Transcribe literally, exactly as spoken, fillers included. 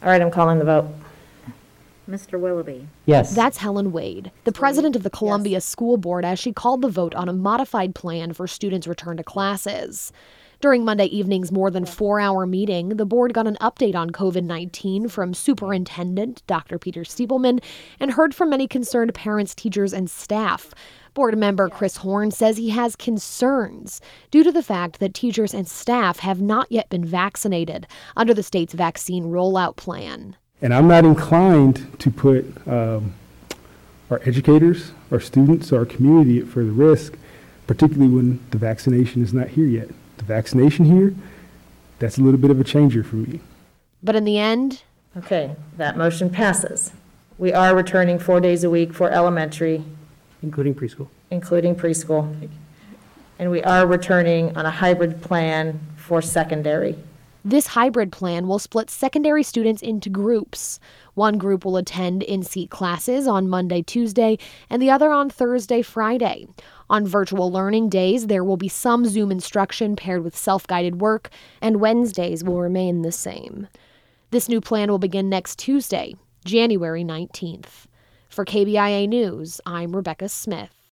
All right, I'm calling the vote. Mister Willoughby. Yes. That's Helen Wade, the president of the Columbia School Board, as she called the vote on a modified plan for students' return to classes. During Monday evening's more than four-hour meeting, the board got an update on covid nineteen from Superintendent Doctor Peter Stiebelman and heard from many concerned parents, teachers, and staff. Board member Chris Horn says he has concerns due to the fact that teachers and staff have not yet been vaccinated under the state's vaccine rollout plan. And I'm not inclined to put um, our educators, our students, our community at further risk, particularly when the vaccination is not here yet. The vaccination here, that's a little bit of a changer for me. But in the end... Okay, that motion passes. We are returning four days a week for elementary, Including preschool. including preschool. And we are returning on a hybrid plan for secondary. This hybrid plan will split secondary students into groups. One group will attend in-seat classes on Monday, Tuesday, and the other on Thursday, Friday. On virtual learning days, there will be some Zoom instruction paired with self-guided work, and Wednesdays will remain the same. This new plan will begin next Tuesday, January nineteenth. For K B I A News, I'm Rebecca Smith.